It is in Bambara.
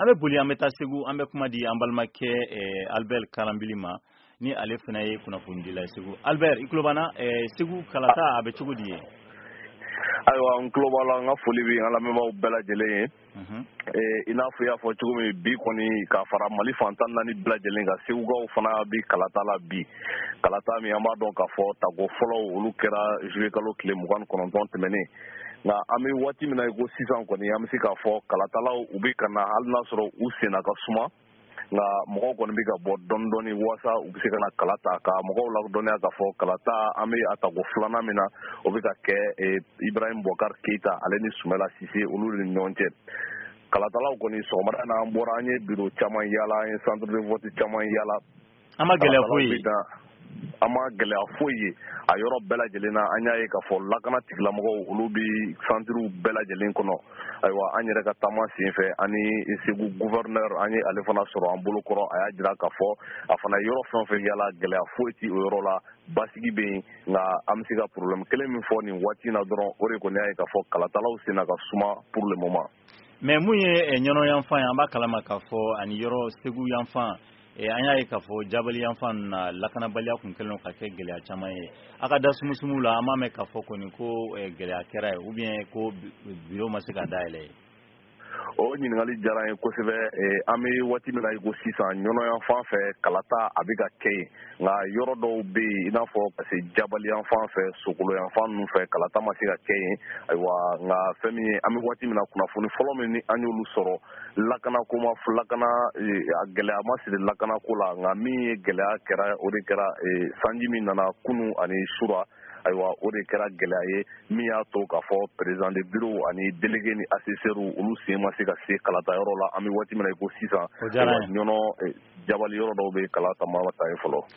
An bɛ boli an bɛ taa Segu an bɛ kuma di an balimakɛ Albert Karanbilima ni ale fana ye kunnafonidila ye Segu. Albert i tulo b'an na Segu kalata a bɛ cogo di ye? Ayiwa n tulo b'a la n ka foli bɛ an lamɛnbaaw bɛɛ lajɛlen ye. I n'a fɔ i y'a fɔ cogo min bi kɔni ka fara Mali fantan naani bɛɛ lajɛlen kan Segukaw fana bi kalata la bi. Kalata min an b'a dɔn k'a fɔ tako fɔlɔw olu kɛra juillet kalo tile 29 tɛmɛnen. Nka an bɛ waati min na i ko sisan kɔni an bɛ se k'a fɔ kalatalaw u bɛ ka na hali n'a sɔrɔ u senna ka suma nka mɔgɔw kɔni bɛ ka bɔ dɔɔni dɔɔni walasa u bɛ se ka na kalata ka mɔgɔw ladɔnniya k'a fɔ kalata an bɛ a tako filanan min na o bɛ ka kɛ Ibrahim Boubacar Keita ale ni Sumala Sise olu ni ɲɔgɔn cɛ. Kalatalaw kɔni sɔgɔmada in na an bɔra an ye bureau caman yaala an ye centre de vote caman yaala. An ma gɛlɛya foyi ye. An ma gɛlɛya foyi ye a yɔrɔ bɛɛ lajɛlen na an y'a ye k'a fɔ lakana tigilamɔgɔw olu bɛ centrew bɛɛ lajɛlen kɔnɔ ayiwa an yɛrɛ ka taama senfɛ ani Segu gouverneur an ye ale fana sɔrɔ an bolokɔrɔ a y'a jira k'a fɔ a fana yɔrɔ fɛn o fɛn yaala gɛlɛya foyi tɛ o yɔrɔ la basigi bɛ yen nka an bɛ se ka problème kelen min fɔ nin waati in na dɔrɔn o de kɔni y'a ye k'a fɔ kalatalaw senna ka suma pour le moment. Mais mun ye ɲɔnɔ yanfan ye an b'a kalama k'a fɔ ani yɔrɔ Segu yanfan an y'a ye k'a fɔ Jabali yanfan na lakanabaliya kun kɛlen ka kɛ gɛlɛya caman ye a ka da sumusumu la an m'a mɛn k'a fɔ kɔni ko gɛlɛya kɛra ye ou bien ko bureau ma se ka dayɛlɛ ye. O ɲininkali diyara n ye kosɛbɛ an bɛ waati min na i ko sisan ɲɔnɔ yanfan fɛ kalata a bɛ ka kɛ yen nka yɔrɔ dɔw bɛ yen i n'a fɔ ka se Jabali yanfan fɛ Sokolo yanfan ninnu fɛ kalata ma se ka kɛ yen ayiwa nka fɛn min ye an bɛ waati min na kunnafoni fɔlɔ min ni an y'olu sɔrɔ lakanako ma a gɛlɛya ma siri lakanako la nka min ye gɛlɛya kɛra o de kɛra sanji min nana kunun ani sura ayiwa o de kɛra gɛlɛya ye min y'a to k'a fɔ président de bureau ani délégué ni assesseurs olu sen ma se ka se kalata yɔrɔ la an bɛ waati min na i ko sisan ɲɔnɔ Jabali yɔrɔ dɔw bɛ kalata ma ta ye fɔlɔ.